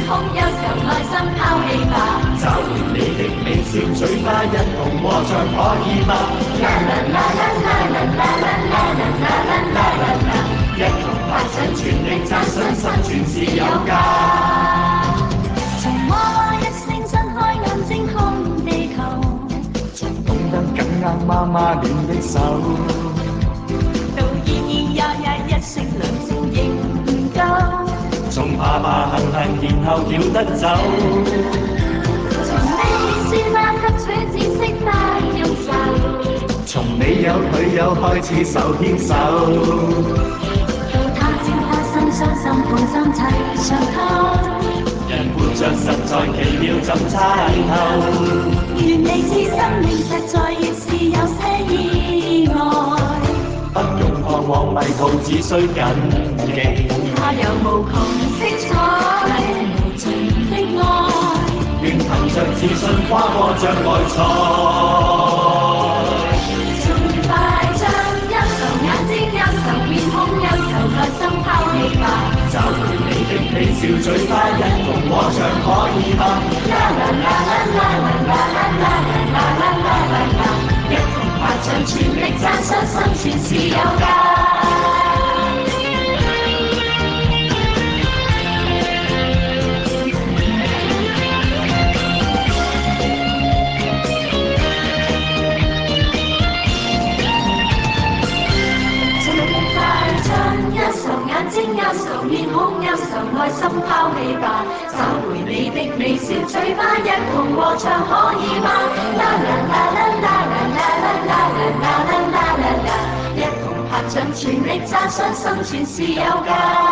空憂愁，內心拋棄吧。找回你的微笑，嘴巴一同和唱，可以嗎？啦啦啦啦啦啦啦啦啦啦啦啦啦啦，一同拍掌，全力讚賞，生存是有價。從娃娃一聲睜開眼睛看地球，從懂得緊握媽媽暖的手，到咿咿呀呀一聲兩聲仍夠，從爬爬行行然後曉得走，從你書包吸取知識不用愁，從你有佢有開始手牽手，到他朝開心傷心抱心齊上透。人活着實在奇妙，怎猜透？原來是生命實在越是有些意外，不用彷徨迷途，只需緊記。它有無窮色彩，無盡的愛，願憑着自信跨過障礙賽。快將憂愁眼睛憂愁面孔憂愁內心拋棄吧，找回你的微笑嘴巴一同和唱，可以嗎？啦啦啦啦啦啦啦啦啦啦啦啦啦，一同拍掌全力讚賞，生存是有價。眼睛憂愁，面孔憂愁，內心拋棄吧，找回你的微笑，嘴巴一同和唱，可以嗎？啦啦啦啦啦啦啦啦啦啦啦啦啦啦，一同拍掌，全力讚賞，生存是有價。